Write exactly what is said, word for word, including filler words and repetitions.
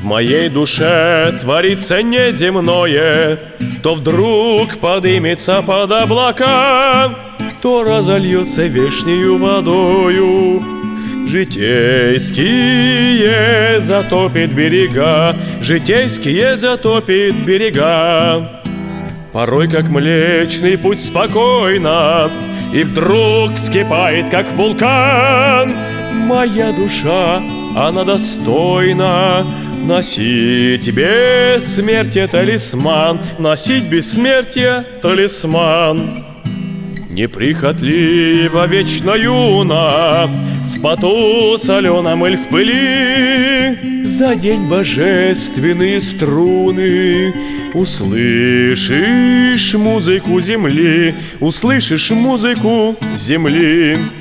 моей душе творится неземное, то вдруг подымется под облака, то разольется вешнею водою. Житейские затопит берега, житейские затопит берега. Порой, как Млечный Путь, спокойно, и вдруг вскипает, как вулкан. Моя душа, она достойна носить бессмертие талисман, носить бессмертие талисман. Неприхотлива, вечно юна, в поту соленом или в пыли, задень божественные струны. Услышишь музыку земли, услышишь музыку земли.